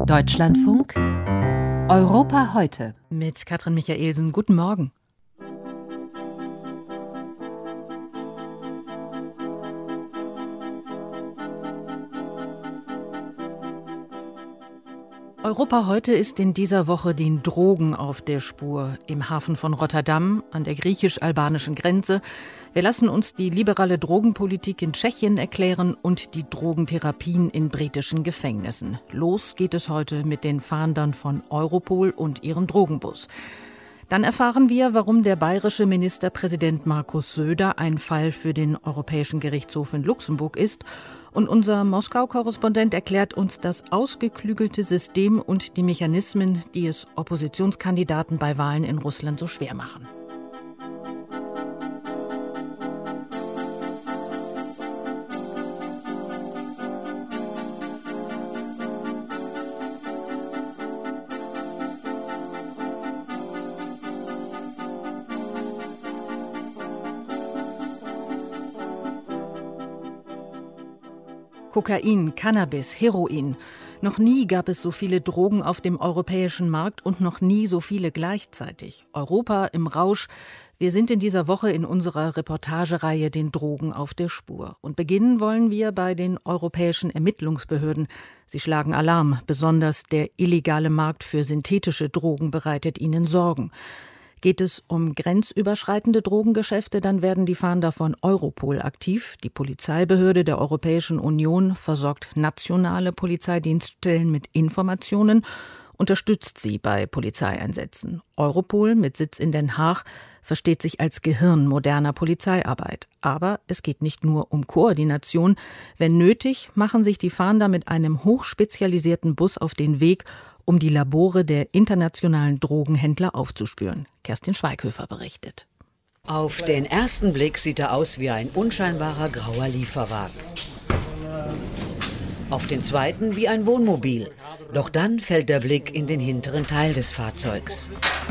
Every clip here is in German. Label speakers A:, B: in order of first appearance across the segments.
A: Deutschlandfunk Europa heute.
B: Mit Katrin Michaelsen. Guten Morgen. Europa heute ist in dieser Woche den Drogen auf der Spur. Im Hafen von Rotterdam, an der griechisch-albanischen Grenze. Wir lassen uns die liberale Drogenpolitik in Tschechien erklären und die Drogentherapien in britischen Gefängnissen. Los geht es heute mit den Fahndern von Europol und ihrem Drogenbus. Dann erfahren wir, warum der bayerische Ministerpräsident Markus Söder ein Fall für den Europäischen Gerichtshof in Luxemburg ist. Und unser Moskau-Korrespondent erklärt uns das ausgeklügelte System und die Mechanismen, die es Oppositionskandidaten bei Wahlen in Russland so schwer machen. Kokain, Cannabis, Heroin. Noch nie gab es so viele Drogen auf dem europäischen Markt und noch nie so viele gleichzeitig. Europa im Rausch. Wir sind in dieser Woche in unserer Reportagereihe den Drogen auf der Spur. Und beginnen wollen wir bei den europäischen Ermittlungsbehörden. Sie schlagen Alarm. Besonders der illegale Markt für synthetische Drogen bereitet ihnen Sorgen. Geht es um grenzüberschreitende Drogengeschäfte, dann werden die Fahnder von Europol aktiv. Die Polizeibehörde der Europäischen Union versorgt nationale Polizeidienststellen mit Informationen, unterstützt sie bei Polizeieinsätzen. Europol mit Sitz in Den Haag versteht sich als Gehirn moderner Polizeiarbeit. Aber es geht nicht nur um Koordination. Wenn nötig, machen sich die Fahnder mit einem hochspezialisierten Bus auf den Weg, um die Labore der internationalen Drogenhändler aufzuspüren. Kerstin Schweighöfer berichtet.
C: Auf den ersten Blick sieht er aus wie ein unscheinbarer grauer Lieferwagen. Auf den zweiten wie ein Wohnmobil. Doch dann fällt der Blick in den hinteren Teil des Fahrzeugs.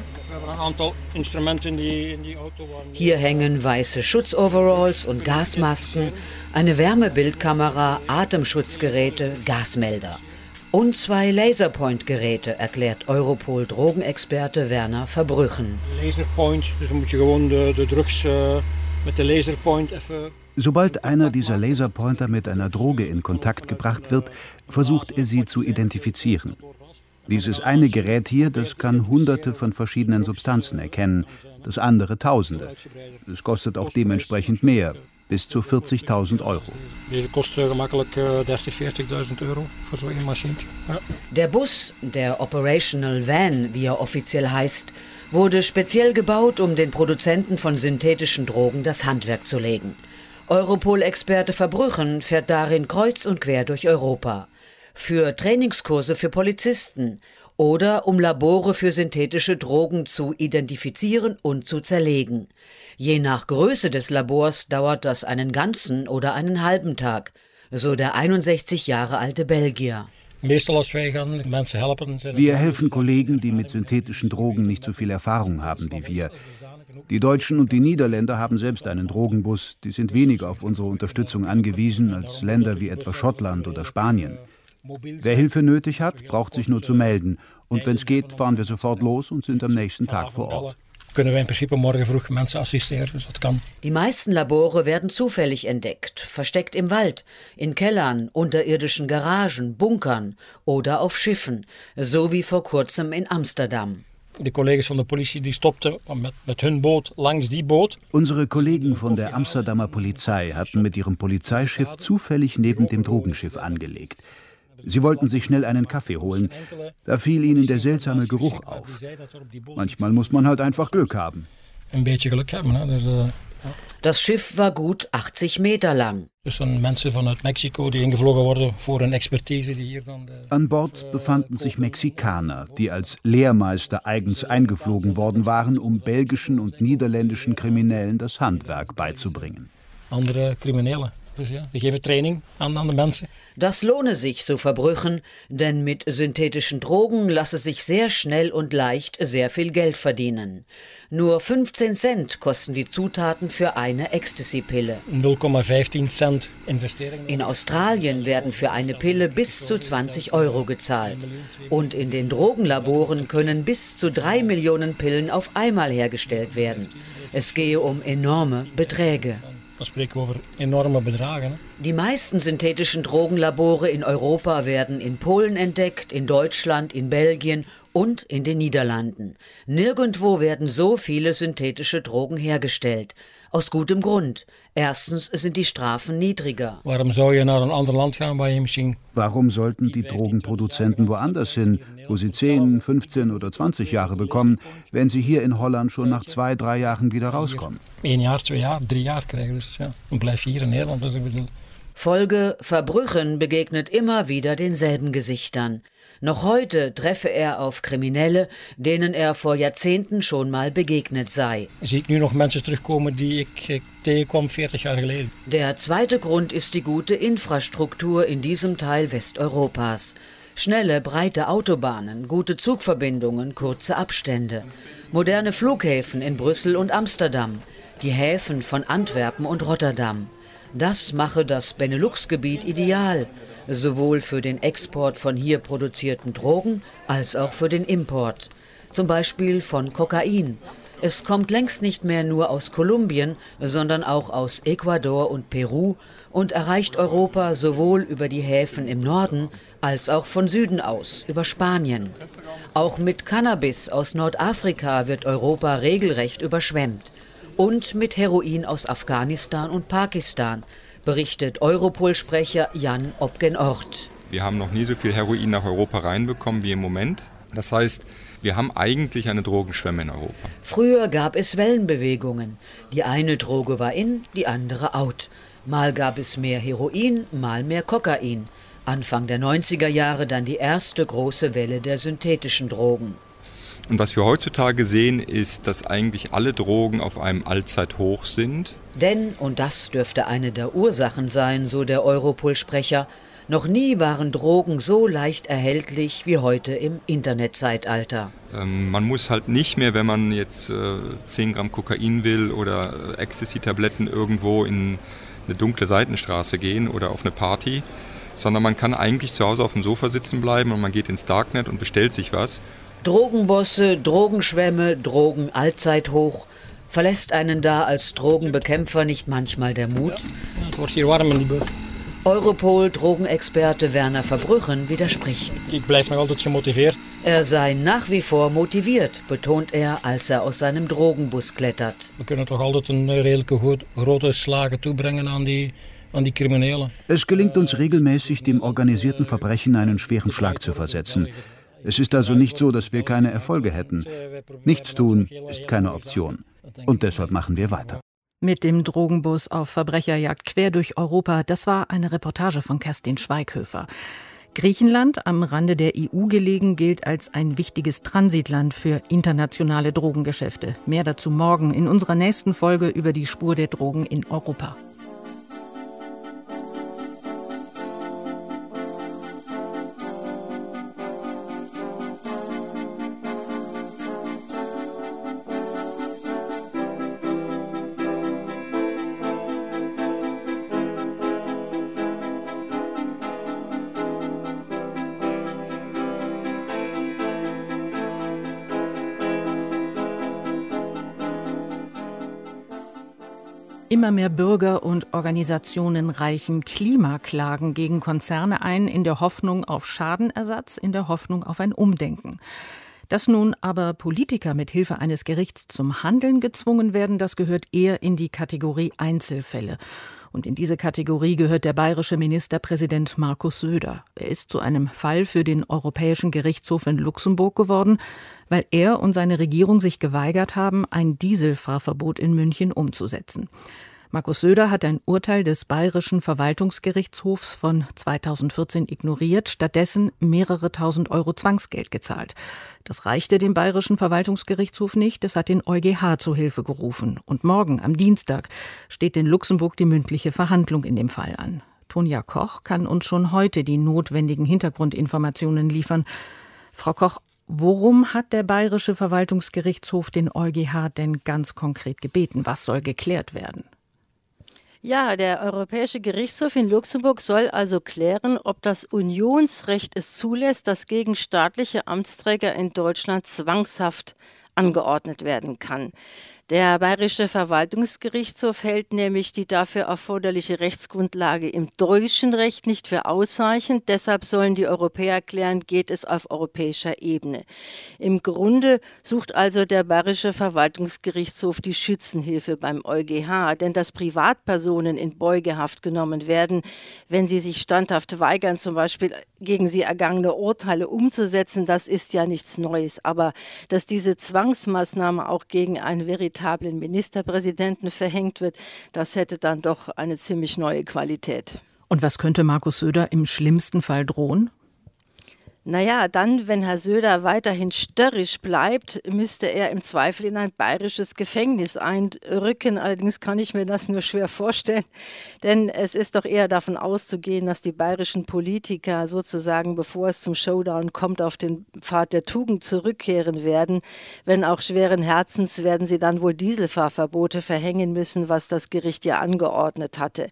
C: Hier hängen weiße Schutzoveralls und Gasmasken, eine Wärmebildkamera, Atemschutzgeräte, Gasmelder. Und 2 Laserpoint-Geräte, erklärt Europol-Drogenexperte Werner Verbrüchen.
D: Laserpoint, dus moet je gewoon de drugs met de laserpoint even...
E: Sobald einer dieser Laserpointer mit einer Droge in Kontakt gebracht wird, versucht er sie zu identifizieren. Dieses eine Gerät hier, das kann Hunderte von verschiedenen Substanzen erkennen, das andere Tausende. Es kostet auch dementsprechend mehr. Bis zu 40.000 Euro.
C: Der Bus, der Operational Van, wie er offiziell heißt, wurde speziell gebaut, um den Produzenten von synthetischen Drogen das Handwerk zu legen. Europol-Experte Verbrüchen fährt darin kreuz und quer durch Europa. Für Trainingskurse für Polizisten oder um Labore für synthetische Drogen zu identifizieren und zu zerlegen. Je nach Größe des Labors dauert das einen ganzen oder einen halben Tag, so der 61 Jahre alte Belgier.
E: Wir helfen Kollegen, die mit synthetischen Drogen nicht so viel Erfahrung haben wie wir. Die Deutschen und die Niederländer haben selbst einen Drogenbus, die sind weniger auf unsere Unterstützung angewiesen als Länder wie etwa Schottland oder Spanien. Wer Hilfe nötig hat, braucht sich nur zu melden. Und wenn es geht, fahren wir sofort los und sind am nächsten Tag vor Ort.
C: Die meisten Labore werden zufällig entdeckt, versteckt im Wald, in Kellern, unterirdischen Garagen, Bunkern oder auf Schiffen, so wie vor kurzem in Amsterdam.
E: Unsere Kollegen von der Amsterdamer Polizei hatten mit ihrem Polizeischiff zufällig neben dem Drogenschiff angelegt. Sie wollten sich schnell einen Kaffee holen. Da fiel ihnen der seltsame Geruch auf. Manchmal muss man halt einfach Glück haben.
C: Das Schiff war gut 80 Meter lang.
E: An Bord befanden sich Mexikaner, die als Lehrmeister eigens eingeflogen worden waren, um belgischen und niederländischen Kriminellen das Handwerk beizubringen.
D: Dus ja, we geven training aan de mensen.
C: Das lohne sich, so Verbrüchen, denn mit synthetischen Drogen lasse sich sehr schnell und leicht sehr viel Geld verdienen. Nur 15 Cent kosten die Zutaten für eine Ecstasy-Pille.
D: 0,15 Cent Investering.
C: In Australien werden für eine Pille bis zu 20 € gezahlt. Und in den Drogenlaboren können bis zu 3 Millionen Pillen auf einmal hergestellt werden. Es gehe um enorme Beträge.
D: Dan spreken we over enorme bedragen.
C: Die meisten synthetischen Drogenlabore in Europa werden in Polen entdeckt, in Deutschland, in Belgien und in den Niederlanden. Nirgendwo werden so viele synthetische Drogen hergestellt. Aus gutem Grund. Erstens sind die Strafen niedriger.
D: Waarom zou je naar een ander land gaan waar je misschien...
E: Warum sollten die Drogenproduzenten woanders hin, wo sie 10, 15 oder 20 Jahre bekommen, wenn sie hier in Holland schon nach 2, 3 Jahren wieder rauskommen?
D: 1 jaar, 2 jaar, 3 jaar krijgen. Dus ja, dan blijf je hier in Nederland. Dus ik bedoel...
C: Folge: Verbrüchen begegnet immer wieder denselben Gesichtern. Noch heute treffe er auf Kriminelle, denen er vor Jahrzehnten schon mal begegnet sei.
D: Zie ik nu nog mensen terugkomen die ik tegenkwam 40 jaar geleden.
C: Der zweite Grund ist die gute Infrastruktur in diesem Teil Westeuropas. Schnelle, breite Autobahnen, gute Zugverbindungen, kurze Abstände. Moderne Flughäfen in Brüssel und Amsterdam. Die Häfen von Antwerpen und Rotterdam. Das mache das Benelux-Gebiet ideal, sowohl für den Export von hier produzierten Drogen als auch für den Import. Zum Beispiel von Kokain. Es kommt längst nicht mehr nur aus Kolumbien, sondern auch aus Ecuador und Peru und erreicht Europa sowohl über die Häfen im Norden als auch von Süden aus, über Spanien. Auch mit Cannabis aus Nordafrika wird Europa regelrecht überschwemmt. Und mit Heroin aus Afghanistan und Pakistan, berichtet Europol-Sprecher Jan Opgen-Ort.
F: Wir haben noch nie so viel Heroin nach Europa reinbekommen wie im Moment. Das heißt, wir haben eigentlich eine Drogenschwemme in Europa.
C: Früher gab es Wellenbewegungen. Die eine Droge war in, die andere out. Mal gab es mehr Heroin, mal mehr Kokain. Anfang der 90er Jahre dann die erste große Welle der synthetischen Drogen.
F: Und was wir heutzutage sehen, ist, dass eigentlich alle Drogen auf einem Allzeithoch sind.
C: Denn, und das dürfte eine der Ursachen sein, so der Europol-Sprecher, noch nie waren Drogen so leicht erhältlich wie heute im Internetzeitalter.
F: Man muss halt nicht mehr, wenn man jetzt 10 Gramm Kokain will oder Ecstasy-Tabletten irgendwo in eine dunkle Seitenstraße gehen oder auf eine Party, sondern man kann eigentlich zu Hause auf dem Sofa sitzen bleiben und man geht ins Darknet und bestellt sich was.
C: Drogenbosse, Drogenschwämme, Drogen allzeithoch. Verlässt einen da als Drogenbekämpfer nicht manchmal der Mut?
D: Het wordt hier warm in die bus.
C: Europol-Drogenexperte Werner Verbrüchen widerspricht.
D: Ik blijf nog altijd gemotiveerd.
C: Er sei nach wie vor motiviert, betont er, als er aus seinem Drogenbus klettert.
D: We kunnen toch altijd een redelijke grote slagen toebrengen aan die Kriminellen.
E: Es gelingt uns regelmäßig, dem organisierten Verbrechen einen schweren Schlag zu versetzen. Es ist also nicht so, dass wir keine Erfolge hätten. Nichts tun ist keine Option. Und deshalb machen wir weiter.
B: Mit dem Drogenbus auf Verbrecherjagd quer durch Europa, das war eine Reportage von Kerstin Schweighöfer. Griechenland, am Rande der EU gelegen, gilt als ein wichtiges Transitland für internationale Drogengeschäfte. Mehr dazu morgen in unserer nächsten Folge über die Spur der Drogen in Europa. Immer mehr Bürger und Organisationen reichen Klimaklagen gegen Konzerne ein, in der Hoffnung auf Schadenersatz, in der Hoffnung auf ein Umdenken. Dass nun aber Politiker mit Hilfe eines Gerichts zum Handeln gezwungen werden, das gehört eher in die Kategorie Einzelfälle. Und in diese Kategorie gehört der bayerische Ministerpräsident Markus Söder. Er ist zu einem Fall für den Europäischen Gerichtshof in Luxemburg geworden, weil er und seine Regierung sich geweigert haben, ein Dieselfahrverbot in München umzusetzen. Markus Söder hat ein Urteil des Bayerischen Verwaltungsgerichtshofs von 2014 ignoriert, stattdessen mehrere tausend Euro Zwangsgeld gezahlt. Das reichte dem Bayerischen Verwaltungsgerichtshof nicht, es hat den EuGH zu Hilfe gerufen. Und morgen, am Dienstag, steht in Luxemburg die mündliche Verhandlung in dem Fall an. Tonja Koch kann uns schon heute die notwendigen Hintergrundinformationen liefern. Frau Koch, worum hat der Bayerische Verwaltungsgerichtshof den EuGH denn ganz konkret gebeten? Was soll geklärt werden?
G: Ja, der Europäische Gerichtshof in Luxemburg soll also klären, ob das Unionsrecht es zulässt, dass gegen staatliche Amtsträger in Deutschland zwangshaft angeordnet werden kann. Der Bayerische Verwaltungsgerichtshof hält nämlich die dafür erforderliche Rechtsgrundlage im deutschen Recht nicht für ausreichend. Deshalb sollen die Europäer klären, geht es auf europäischer Ebene. Im Grunde sucht also der Bayerische Verwaltungsgerichtshof die Schützenhilfe beim EuGH, denn dass Privatpersonen in Beugehaft genommen werden, wenn sie sich standhaft weigern, zum Beispiel gegen sie ergangene Urteile umzusetzen, das ist ja nichts Neues. Aber dass diese Zwangsmaßnahme auch gegen einen veritablen Ministerpräsidenten verhängt wird, das hätte dann doch eine ziemlich neue Qualität.
B: Und was könnte Markus Söder im schlimmsten Fall drohen?
G: Naja, dann, wenn Herr Söder weiterhin störrisch bleibt, müsste er im Zweifel in ein bayerisches Gefängnis einrücken. Allerdings kann ich mir das nur schwer vorstellen, denn es ist doch eher davon auszugehen, dass die bayerischen Politiker sozusagen, bevor es zum Showdown kommt, auf den Pfad der Tugend zurückkehren werden. Wenn auch schweren Herzens, werden sie dann wohl Dieselfahrverbote verhängen müssen, was das Gericht ja angeordnet hatte.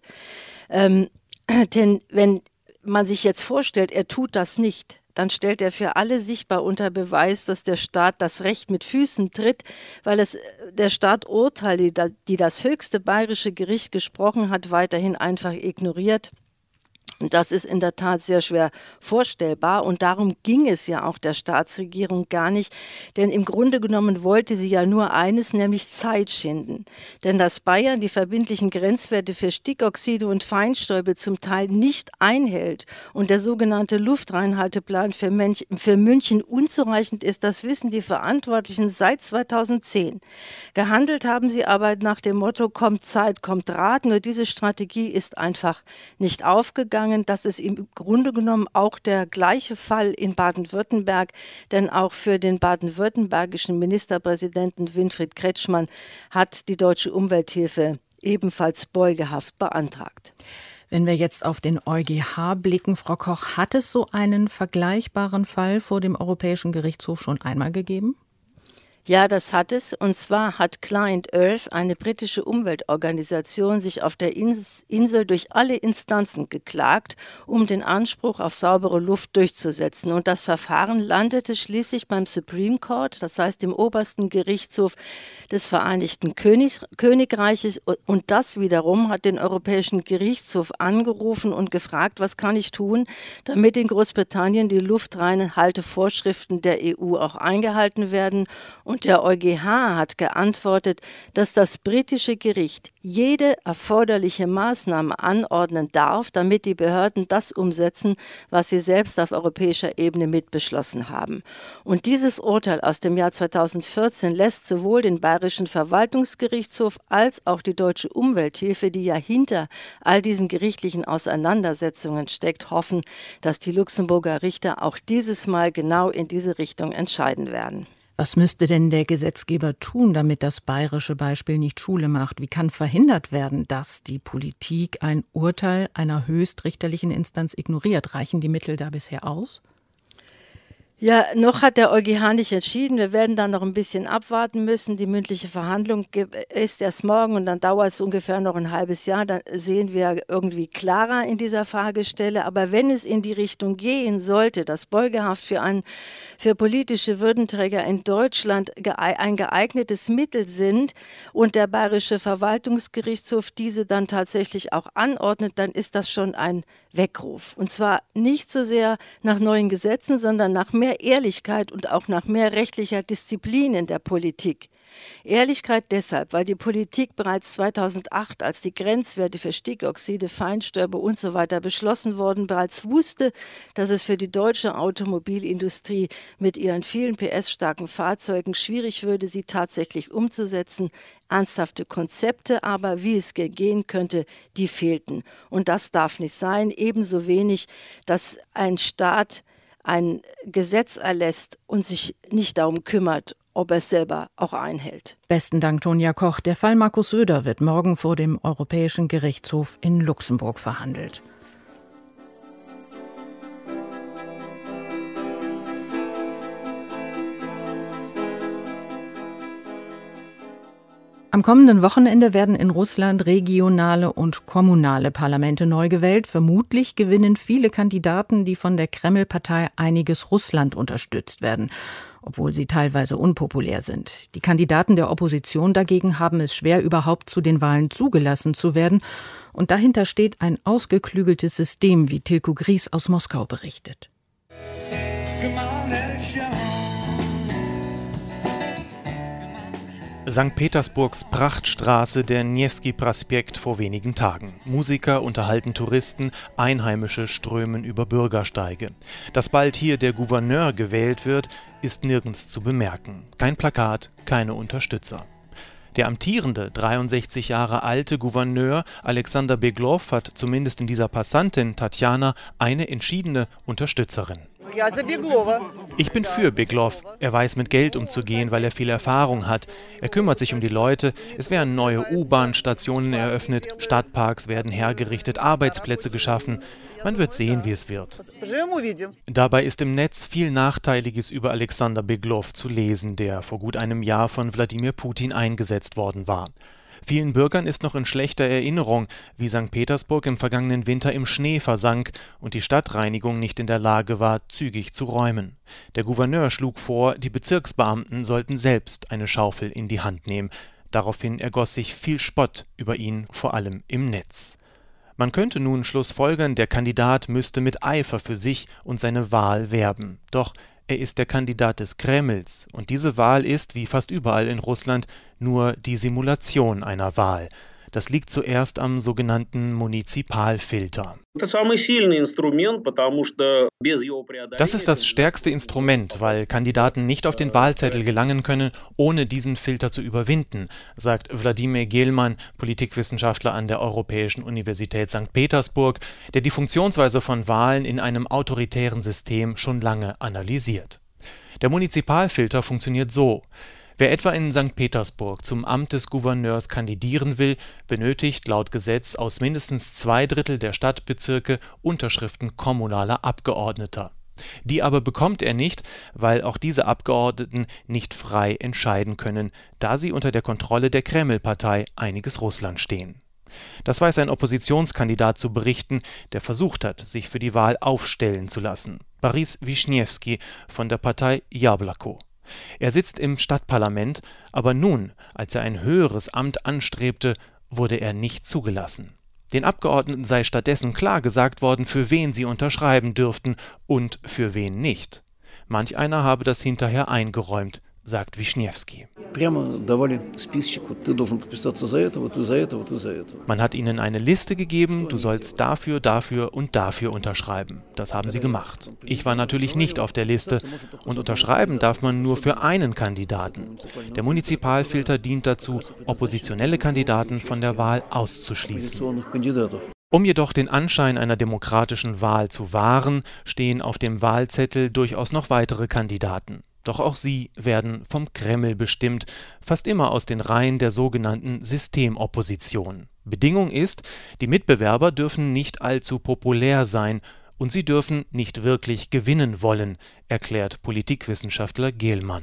G: Denn wenn man sich jetzt vorstellt, er tut das nicht, dann stellt er für alle sichtbar unter Beweis, dass der Staat das Recht mit Füßen tritt, weil der Staat Urteile, die das höchste bayerische Gericht gesprochen hat, weiterhin einfach ignoriert. Und das ist in der Tat sehr schwer vorstellbar. Und darum ging es ja auch der Staatsregierung gar nicht. Denn im Grunde genommen wollte sie ja nur eines, nämlich Zeit schinden. Denn dass Bayern die verbindlichen Grenzwerte für Stickoxide und Feinstäube zum Teil nicht einhält und der sogenannte Luftreinhalteplan für München unzureichend ist, das wissen die Verantwortlichen seit 2010. Gehandelt haben sie aber nach dem Motto, kommt Zeit, kommt Rat. Nur diese Strategie ist einfach nicht aufgegangen. Das ist im Grunde genommen auch der gleiche Fall in Baden-Württemberg, denn auch für den baden-württembergischen Ministerpräsidenten Winfried Kretschmann hat die Deutsche Umwelthilfe ebenfalls Beugehaft beantragt.
B: Wenn wir jetzt auf den EuGH blicken, Frau Koch, hat es so einen vergleichbaren Fall vor dem Europäischen Gerichtshof schon einmal gegeben?
G: Ja, das hat es. Und zwar hat Client Earth, eine britische Umweltorganisation, sich auf der Insel durch alle Instanzen geklagt, um den Anspruch auf saubere Luft durchzusetzen. Und das Verfahren landete schließlich beim Supreme Court, das heißt dem obersten Gerichtshof des Vereinigten Königreiches. Und das wiederum hat den Europäischen Gerichtshof angerufen und gefragt, was kann ich tun, damit in Großbritannien die Luftreinhaltevorschriften der EU auch eingehalten werden. Und der EuGH hat geantwortet, dass das britische Gericht jede erforderliche Maßnahme anordnen darf, damit die Behörden das umsetzen, was sie selbst auf europäischer Ebene mitbeschlossen haben. Und dieses Urteil aus dem Jahr 2014 lässt sowohl den Bayerischen Verwaltungsgerichtshof als auch die Deutsche Umwelthilfe, die ja hinter all diesen gerichtlichen Auseinandersetzungen steckt, hoffen, dass die Luxemburger Richter auch dieses Mal genau in diese Richtung entscheiden werden.
B: Was müsste denn der Gesetzgeber tun, damit das bayerische Beispiel nicht Schule macht? Wie kann verhindert werden, dass die Politik ein Urteil einer höchstrichterlichen Instanz ignoriert? Reichen die Mittel da bisher aus?
G: Ja, noch hat der EuGH nicht entschieden. Wir werden dann noch ein bisschen abwarten müssen. Die mündliche Verhandlung ist erst morgen und dann dauert es ungefähr noch ein halbes Jahr. Dann sehen wir irgendwie klarer in dieser Fragestelle. Aber wenn es in die Richtung gehen sollte, dass Beugehaft für politische Würdenträger in Deutschland ein geeignetes Mittel sind und der Bayerische Verwaltungsgerichtshof diese dann tatsächlich auch anordnet, dann ist das schon ein Weckruf. Und zwar nicht so sehr nach neuen Gesetzen, sondern nach mehr Ehrlichkeit und auch nach mehr rechtlicher Disziplin in der Politik. Ehrlichkeit deshalb, weil die Politik bereits 2008, als die Grenzwerte für Stickoxide, Feinstäube usw. beschlossen wurden, bereits wusste, dass es für die deutsche Automobilindustrie mit ihren vielen PS-starken Fahrzeugen schwierig würde, sie tatsächlich umzusetzen. Ernsthafte Konzepte aber, wie es gehen könnte, die fehlten. Und das darf nicht sein. Ebenso wenig, dass ein Staat ein Gesetz erlässt und sich nicht darum kümmert, ob er es selber auch einhält.
B: Besten Dank, Tonja Koch. Der Fall Markus Söder wird morgen vor dem Europäischen Gerichtshof in Luxemburg verhandelt. Am kommenden Wochenende werden in Russland regionale und kommunale Parlamente neu gewählt. Vermutlich gewinnen viele Kandidaten, die von der Kreml-Partei Einiges Russland unterstützt werden, obwohl sie teilweise unpopulär sind. Die Kandidaten der Opposition dagegen haben es schwer, überhaupt zu den Wahlen zugelassen zu werden. Und dahinter steht ein ausgeklügeltes System, wie Tilko Gries aus Moskau berichtet.
H: St. Petersburgs Prachtstraße, der Newski Prospekt, vor wenigen Tagen. Musiker unterhalten Touristen, Einheimische strömen über Bürgersteige. Dass bald hier der Gouverneur gewählt wird, ist nirgends zu bemerken. Kein Plakat, keine Unterstützer. Der amtierende, 63 Jahre alte Gouverneur Alexander Beglov hat zumindest in dieser Passantin Tatjana eine entschiedene Unterstützerin. Ich bin für Beglov. Er weiß mit Geld umzugehen, weil er viel Erfahrung hat. Er kümmert sich um die Leute. Es werden neue U-Bahn-Stationen eröffnet, Stadtparks werden hergerichtet, Arbeitsplätze geschaffen. Man wird sehen, wie es wird. Dabei ist im Netz viel Nachteiliges über Alexander Beglov zu lesen, der vor gut einem Jahr von Wladimir Putin eingesetzt worden war. Vielen Bürgern ist noch in schlechter Erinnerung, wie St. Petersburg im vergangenen Winter im Schnee versank und die Stadtreinigung nicht in der Lage war, zügig zu räumen. Der Gouverneur schlug vor, die Bezirksbeamten sollten selbst eine Schaufel in die Hand nehmen. Daraufhin ergoss sich viel Spott über ihn, vor allem im Netz. Man könnte nun schlussfolgern, der Kandidat müsste mit Eifer für sich und seine Wahl werben. Doch er ist der Kandidat des Kremls und diese Wahl ist, wie fast überall in Russland, nur die Simulation einer Wahl. Das liegt zuerst am sogenannten Munizipalfilter. Das ist das stärkste Instrument, weil Kandidaten nicht auf den Wahlzettel gelangen können, ohne diesen Filter zu überwinden, sagt Wladimir Gelman, Politikwissenschaftler an der Europäischen Universität St. Petersburg, der die Funktionsweise von Wahlen in einem autoritären System schon lange analysiert. Der Munizipalfilter funktioniert so: Wer etwa in St. Petersburg zum Amt des Gouverneurs kandidieren will, benötigt laut Gesetz aus mindestens 2/3 der Stadtbezirke Unterschriften kommunaler Abgeordneter. Die aber bekommt er nicht, weil auch diese Abgeordneten nicht frei entscheiden können, da sie unter der Kontrolle der Kreml-Partei Einiges Russland stehen. Das weiß ein Oppositionskandidat zu berichten, der versucht hat, sich für die Wahl aufstellen zu lassen. Boris Wischniewski von der Partei Jabloko. Er sitzt im Stadtparlament, aber nun, als er ein höheres Amt anstrebte, wurde er nicht zugelassen. Den Abgeordneten sei stattdessen klar gesagt worden, für wen sie unterschreiben dürften und für wen nicht. Manch einer habe das hinterher eingeräumt, sagt Wischniewski. Man hat ihnen eine Liste gegeben, du sollst dafür, dafür und dafür unterschreiben. Das haben sie gemacht. Ich war natürlich nicht auf der Liste und unterschreiben darf man nur für einen Kandidaten. Der Munizipalfilter dient dazu, oppositionelle Kandidaten von der Wahl auszuschließen. Um jedoch den Anschein einer demokratischen Wahl zu wahren, stehen auf dem Wahlzettel durchaus noch weitere Kandidaten. Doch auch sie werden vom Kreml bestimmt, fast immer aus den Reihen der sogenannten Systemopposition. Bedingung ist, die Mitbewerber dürfen nicht allzu populär sein und sie dürfen nicht wirklich gewinnen wollen, erklärt Politikwissenschaftler Gelman.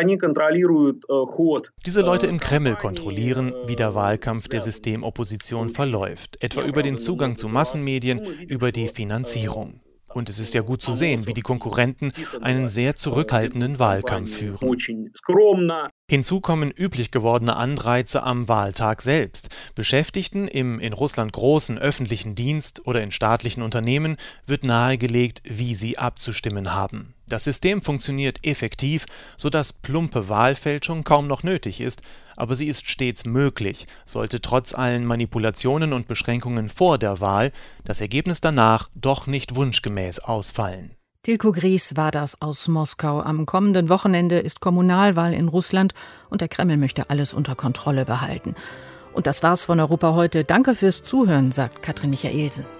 H: Diese Leute im Kreml kontrollieren, wie der Wahlkampf der Systemopposition verläuft, etwa über den Zugang zu Massenmedien, über die Finanzierung. Und es ist ja gut zu sehen, wie die Konkurrenten einen sehr zurückhaltenden Wahlkampf führen. Hinzu kommen üblich gewordene Anreize am Wahltag selbst. Beschäftigten im in Russland großen öffentlichen Dienst oder in staatlichen Unternehmen wird nahegelegt, wie sie abzustimmen haben. Das System funktioniert effektiv, sodass plumpe Wahlfälschung kaum noch nötig ist, aber sie ist stets möglich, sollte trotz allen Manipulationen und Beschränkungen vor der Wahl das Ergebnis danach doch nicht wunschgemäß ausfallen.
B: Tilko Gries war das aus Moskau. Am kommenden Wochenende ist Kommunalwahl in Russland und der Kreml möchte alles unter Kontrolle behalten. Und das war's von Europa heute. Danke fürs Zuhören, sagt Katrin Michaelsen.